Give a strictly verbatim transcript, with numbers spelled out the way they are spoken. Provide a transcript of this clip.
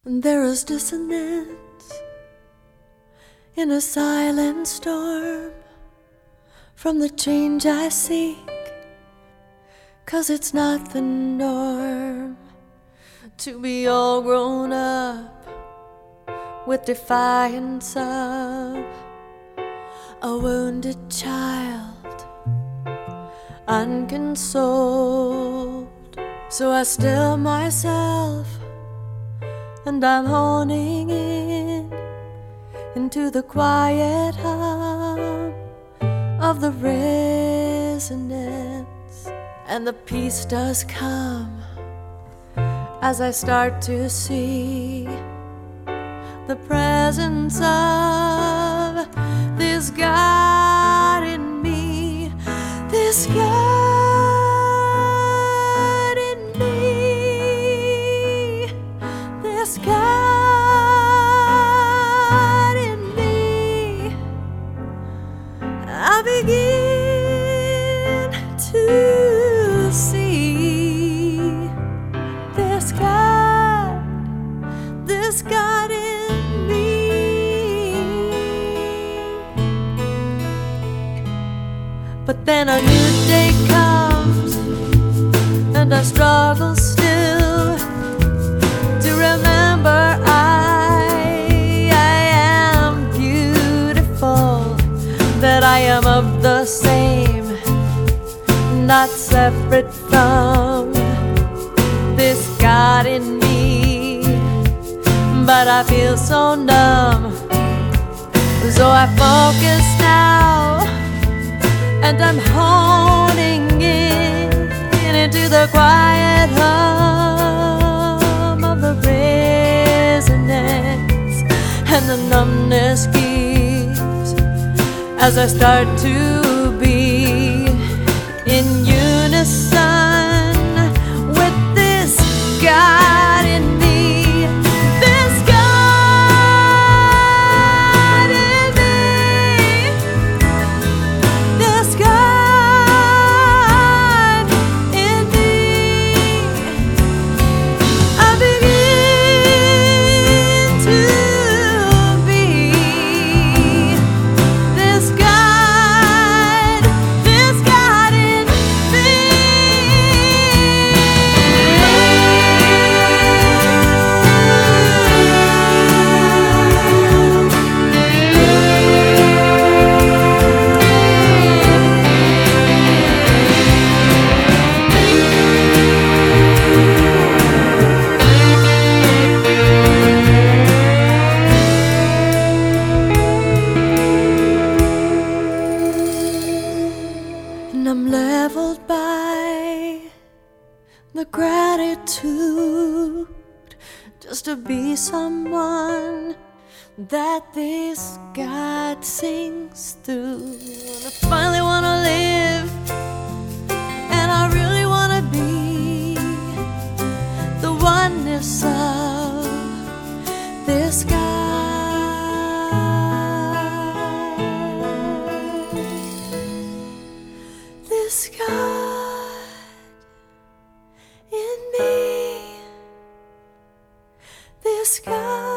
There is dissonance in a silent storm from the change I seek, 'cause it's not the norm to be all grown up with defiance of a wounded child, unconsoled. So I still myself and I'm honing in into the quiet hum of the resonance, and the peace does come as I start to see the presence of this God in me, this God in me, this God in me. I begin to see this God, this God in me. But then a new day comes and I struggle still to remember I, I am beautiful, that I am of the same, not separate from this God in me. But I feel so numb, so I focus now, and I'm honing in into the quiet hum of the resonance, and the numbness keeps as I start to be in unison with this God in me. This God in me. This God in me. I begin to be this God, this God in me. And I'm leveled by the gratitude just to be someone that this God sings through. And I finally want to live, and I really want to be the oneness of this God. This God in me, this God.